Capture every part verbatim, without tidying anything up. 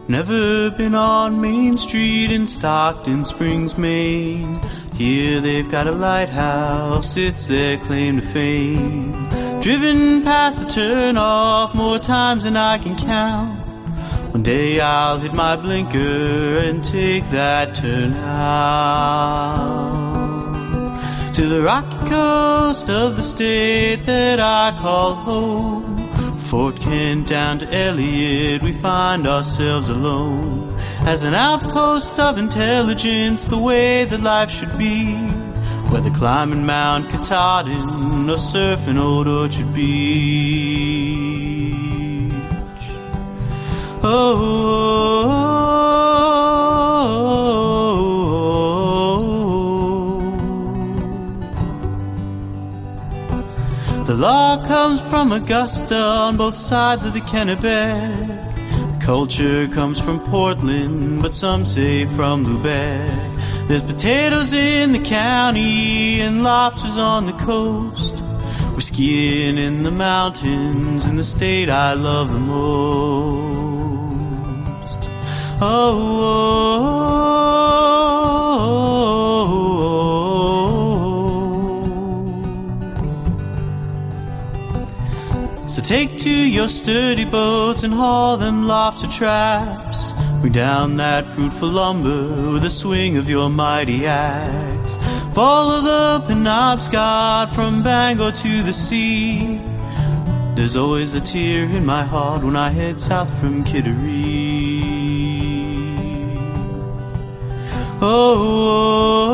Never been on Main Street in Stockton Springs, Maine. Here they've got a lighthouse, it's their claim to fame. Driven past the turn-off more times than I can count. One day I'll hit my blinker and take that turn out to the rocky coast of the state that I call home. Fort Kent down to Elliott, we find ourselves alone. As an outpost of intelligence, the way that life should be, whether climbing Mount Katahdin or surfing Old Orchard Beach. Oh, oh, oh. The law comes from Augusta on both sides of the Kennebec. The culture comes from Portland, but some say from Lubec. There's potatoes in the county and lobsters on the coast. We're skiing in the mountains in the state I love the most. Oh, oh, oh, oh. So take to your sturdy boats and haul them lobster traps. Bring down that fruitful lumber with a swing of your mighty axe. Follow the Penobscot from Bangor to the sea. There's always a tear in my heart when I head south from Kittery. Oh, oh,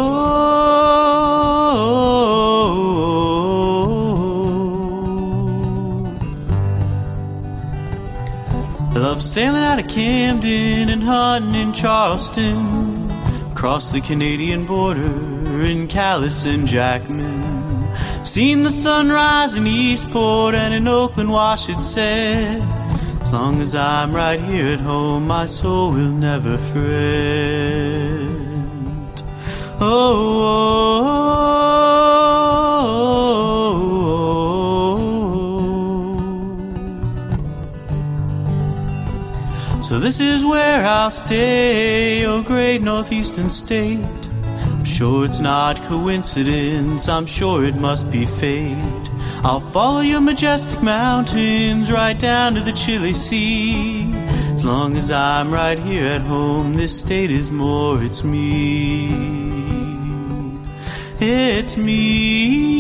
oh, oh. I love sailing out of Camden and hunting in Charleston, across the Canadian border in Calais and Jackman. Seen the sunrise in Eastport and in Oakland wash its set. As long as I'm right here at home, my soul will never fret. Oh, oh, oh, oh. So this is where I'll stay, oh great northeastern state. I'm sure it's not coincidence, I'm sure it must be fate. I'll follow your majestic mountains right down to the chilly sea. As long as I'm right here at home, this state is more, it's me. It's me.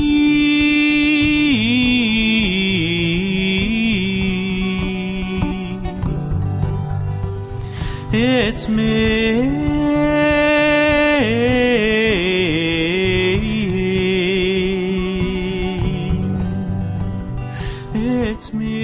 It's me. It's me.